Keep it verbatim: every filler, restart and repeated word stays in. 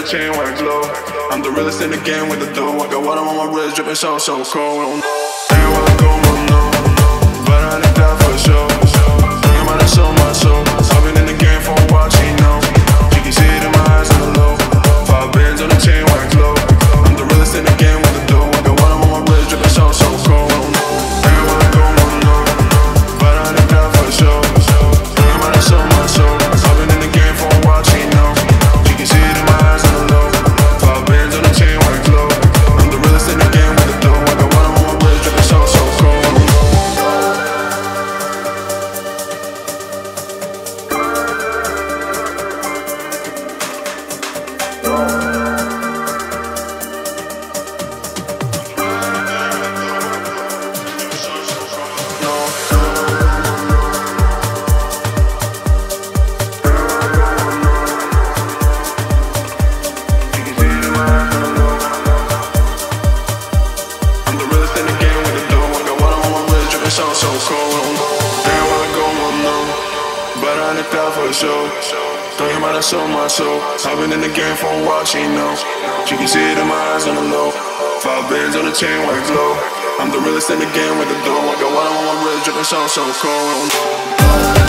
chain wax low. I'm the realest in the game with the dough. I got water on my wrist, dripping so, so cold. Everywhere I go, I know, but I need that for sure. Thinking about it so much, so I've been in the game for a while, she know. She can see it in my eyes on the low. Five bands on the chain wax low. I'm the realest in the game with the dough. I got water on my wrist, dripping so, so cold. Everywhere I go, I know, but I need that for sure. Thinking about it so much, so I've been in the game for a while, she know. She can see it in my eyes on the low. Five bands on the chain wax low. I'm the realest in the game with the dough. I got water on my wrist, dripping so, so cold. So, so cold. Everywhere I go, I know, but I need that for sure. Thinking about it so much, so I've been in the game for a while, she knows. She can see it in my eyes on the low. Five bands on the chain wax low. I'm the realest in the game with the dough. I got water on my wrist, dripping so, so cold.